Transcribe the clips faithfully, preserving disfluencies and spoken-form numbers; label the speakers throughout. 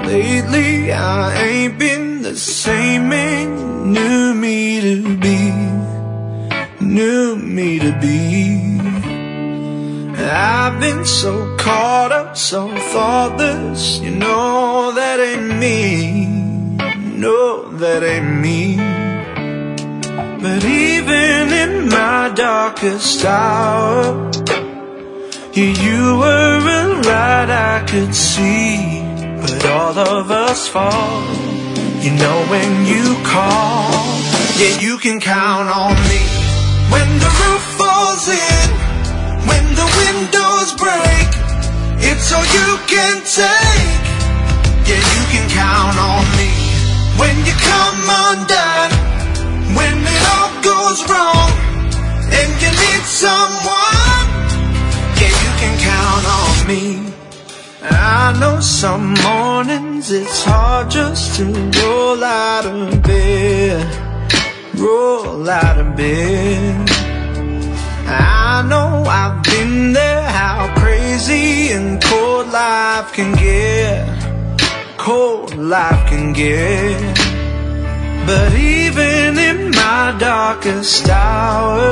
Speaker 1: Lately I ain't been the same man you knew me to be, knew me to be. I've been so caught up, so thoughtless, you know that ain't me, no, that ain't me. But even in my darkest hour, yeah, you were a light I could see. But all of us fall, you know when you call, yeah, you can count on me. When the roof falls in, when the windows break, it's all you can take, yeah, you can count on me. When you come undone, when it all goes wrong, and you need someone, yeah, you can count on me. I know some mornings it's hard just to roll out of bed, roll out of bed. I know I've been there, how crazy and cold life can get, cold life can get. But even in my darkest hour,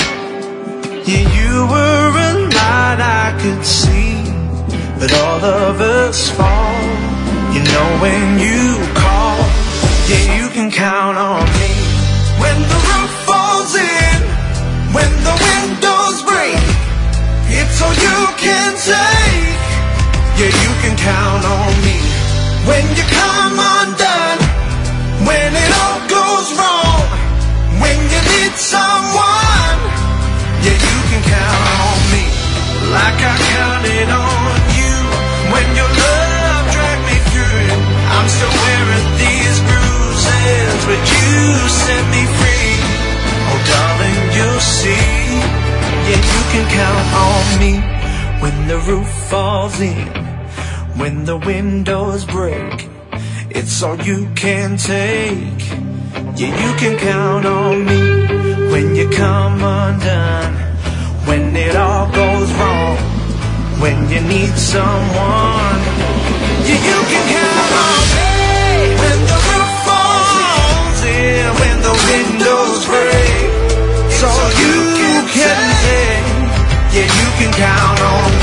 Speaker 1: yeah, you were a light I could see. But all of us fall, you know when you call, yeah, you can count on me. When the roof falls in, when the windows break, it's all you can take, yeah, you can count on me. When you come undone, when it all goes wrong, when you need someone, yeah, you can count on me. Like I counted on you when your love dragged me through it. I'm still wearing these bruises, but you set me free. Oh darling, you'll see, yeah, you can count on me. When the roof falls in, when the windows break, it's all you can take, yeah, you can count on me. When you come undone, when it all goes wrong, when you need someone, yeah, you can count on me. When the roof falls in, when the windows break, it's all you can take, yeah, you can count on me.